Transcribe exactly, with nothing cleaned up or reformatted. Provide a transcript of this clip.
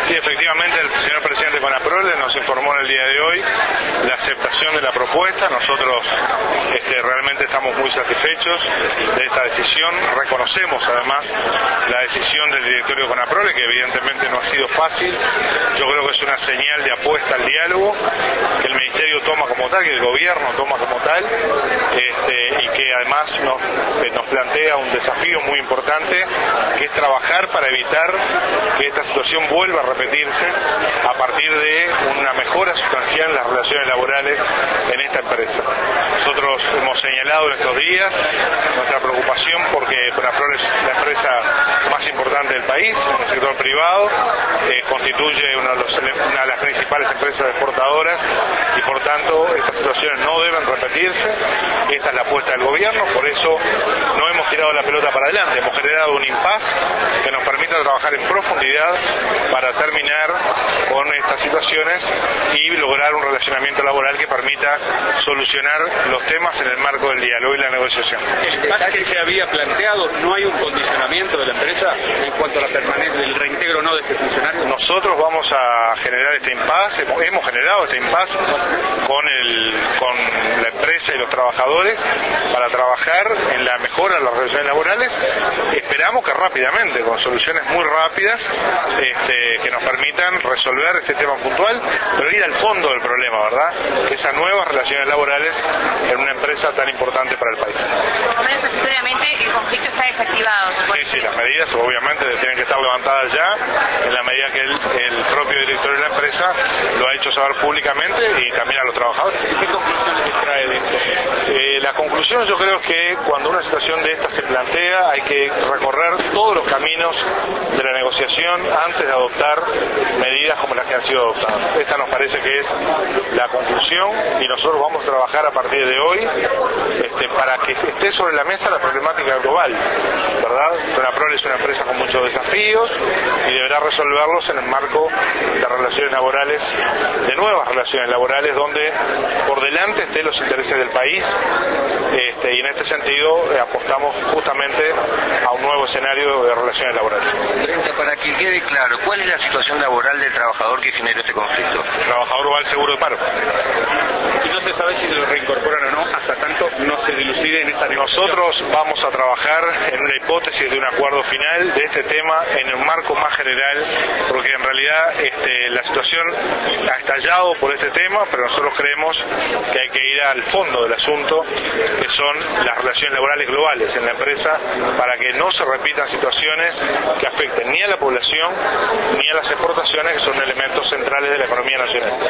Sí, efectivamente el señor presidente Conaprole nos informó en el día de hoy la aceptación de la propuesta. Nosotros este, realmente estamos muy satisfechos de esta decisión. Reconocemos además la decisión del directorio de Conaprole, que evidentemente no ha sido fácil. Yo creo que es una señal de apuesta al diálogo, que el Ministerio toma como tal, que el Gobierno toma como tal, este, y que además nos, eh, nos plantea un desafío muy importante, que es trabajar para evitar que esta situación vuelva a repetirse a partir de una mejora sustancial en las relaciones laborales en esta empresa. Nosotros hemos señalado en estos días nuestra preocupación porque Conaprole es la empresa más importante del país, en el sector privado, eh, constituye uno de los, una de las principales empresas exportadoras y por tanto estas situaciones no deben repetirse. Esta es la apuesta del Gobierno, por eso no hemos tirado la pelota para adelante, hemos generado un impasse que nos permita trabajar en profundidad para terminar con estas situaciones y lograr un relacionamiento laboral que permita solucionar los temas en el marco del diálogo y la negociación. El impasse que se había planteado, ¿no hay un condicionamiento de la empresa en cuanto a la permanencia del reintegro no de este funcionario? Nosotros vamos a generar este impasse, hemos generado este impasse con, el, con la empresa y los trabajadores para trabajar en la mejora de las relaciones laborales. Esperamos que rápidamente, con soluciones muy rápidas, este, que nos permitan resolver este tema puntual, pero ir al fondo del problema, ¿verdad? Que esas nuevas relaciones laborales en una empresa tan importante para el país. Satisfactoriamente el conflicto está desactivado. Sí, sí, las medidas obviamente tienen que estar levantadas ya, en la medida que el, el propio director de la empresa lo ha hecho saber públicamente y también a los trabajadores. ¿Qué conclusiones extrae de esto? Eh, la conclusión yo creo que cuando una situación de esta se plantea hay que recorrer todos los caminos de la negociación antes de adoptar medidas como las que han sido adoptadas. Esta nos parece que es la conclusión y nosotros vamos a trabajar a partir de hoy este, para que esté sobre la mesa la problemática global, ¿verdad? Conaprole es una empresa con muchos desafíos y deberá resolverlos en el marco de relaciones laborales, de nuevas relaciones laborales, donde por delante estén los intereses del país. Este, y en este sentido eh, apostamos justamente a un nuevo escenario de relaciones laborales. Treinta, para que quede claro, ¿cuál es la situación laboral del trabajador que generó este conflicto? El trabajador va al seguro de paro. Y no se sabe si lo reincorporan o no, hasta tanto no se dilucide en esa negociación. Nosotros vamos a trabajar en una hipótesis de un acuerdo final de este tema en un marco más general, porque en realidad este, la situación ha estallado por este tema, pero nosotros creemos que hay que ir al fondo del asunto, que son las relaciones laborales globales en la empresa, para que no se repitan situaciones que afecten ni a la población ni a las exportaciones, que son elementos centrales de la economía nacional.